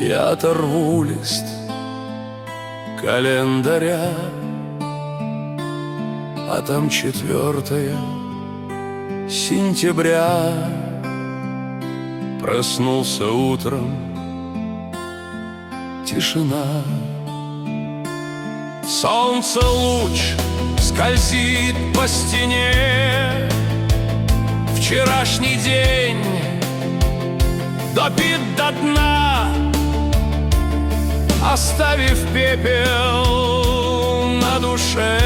Я оторву лист календаря, а там 4 сентября. Проснулся утром, тишина. Солнце луч скользит по стене. Вчерашний день допит до дна, оставив пепел на душе.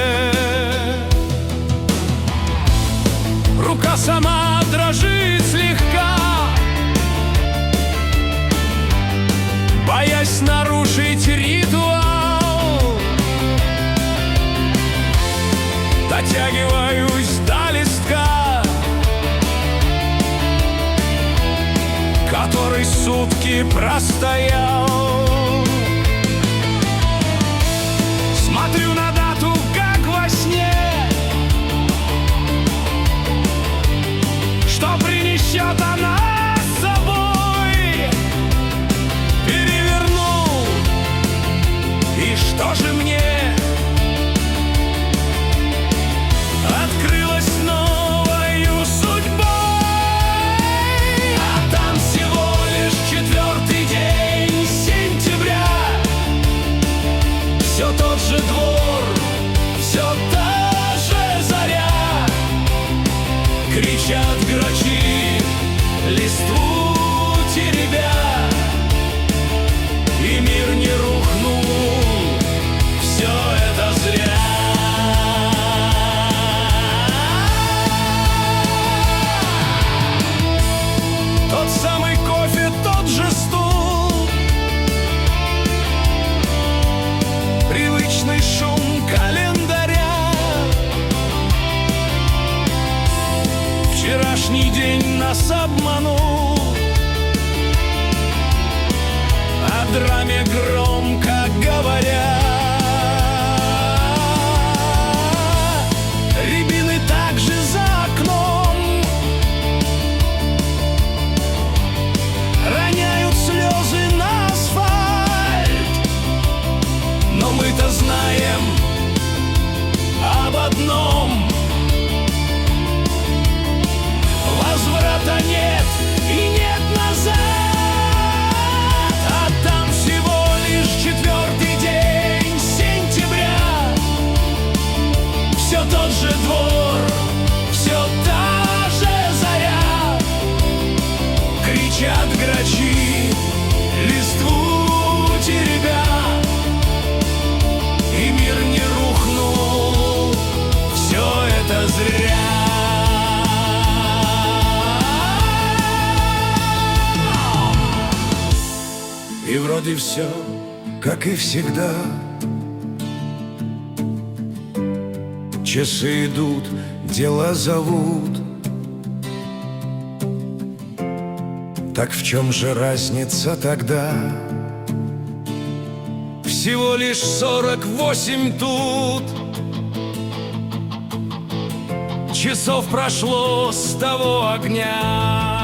Рука сама дрожит слегка, боясь нарушить ритуал. Дотягиваюсь до листка, который сутки простоял. Смотрю на дату, как во сне, что принесет она с собой. Перевернул, и что же мне? Открылась новою судьбой. А там всего лишь 4-й день сентября. Все тот же двор, все та же заря. Кричат грачи, листву теребя. И мир не рухнул, все это зря. Тот самый кофе, тот же стул, привычный шум календаря. Вчерашний день нас обманул, о драме громко говоря. Рябины также за окном роняют слезы на асфальт. Но мы-то знаем об одном: возврата нет и нет назад. А там всего лишь 4-й день сентября. Все тот же двор, все та же заря. Кричат грачи, листву теребя. И мир не рухнул, все это зря. И вроде все, как и всегда. Часы идут, дела зовут. Так в чем же разница тогда? Всего лишь 48 тут часов прошло с того огня.